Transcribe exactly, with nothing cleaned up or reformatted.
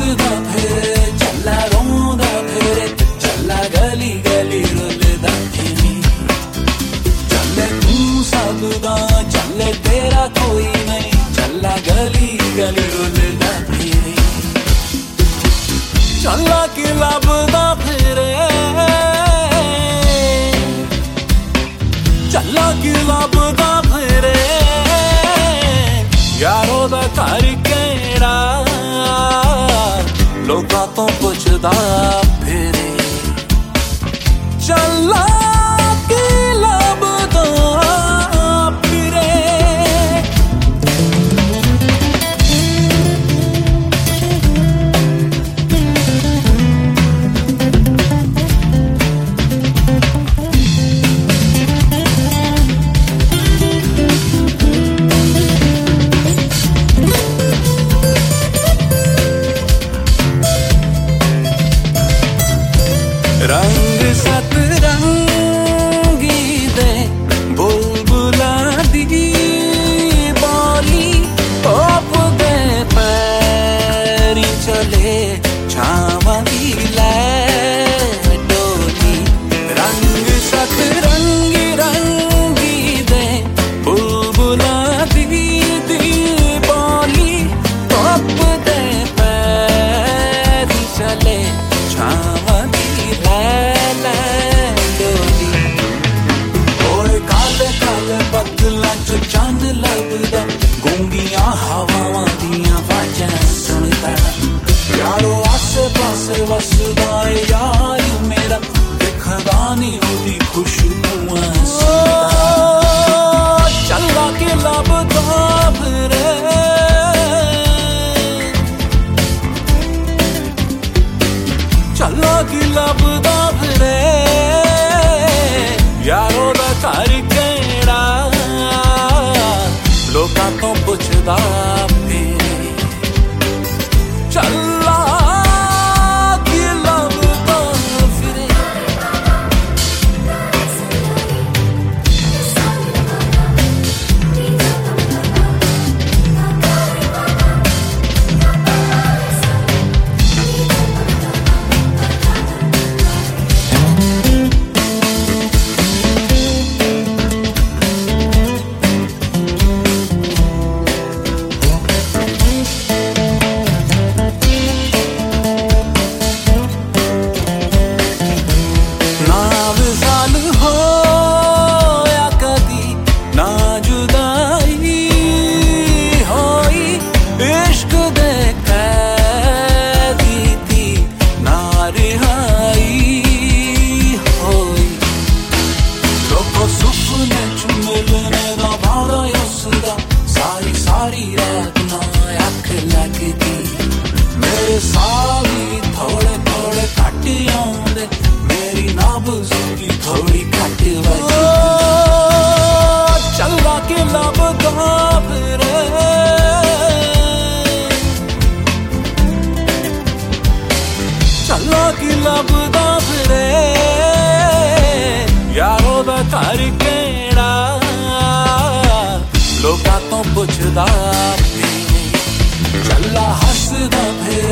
हसदा फिरे चला रोंदा फिरे चला गली गली रुलदा फिरे चले तू सबदा चले तेरा कोई नहीं चला गली गली रुलदा फिरे चला कि लभदा फिरे चला कि लभदा फिरे यारो दा घर केड़ा लोकां तो पुछदा फिरे चला कि लभदा फिरे रंग सतरंगी दे बुलबुला दी बोली ओप दे पैरी चले छावा दी लै डोली रंग सतरंगी रंगी दे बुलबुला दी दी बोली ओप दे पैरी चले छावा चंद लगदा गूंगियां हवावां दियां वाजां सुनदा यारो आसे पासे वसदा यार मेरा दिखदा नी ओदी खुशबूआं सुनदा चला के लभदा फिरे चला के लभदा फिरे यारो दा घर केड़ा लोकां तो पुछदा फिरे चला कि लभदा फिरे सारी सारी रात ना अख लगदी मेरे सावी थोड़े थोड़े घट आउंदे मेरी नाब्ज़ की थोड़ी घट वजदी चला के लभदा फिरे चला के लभदा फिरे यारो दा घर केड़ा लोकां तो पुछदा फिरे चला हसदा फिरे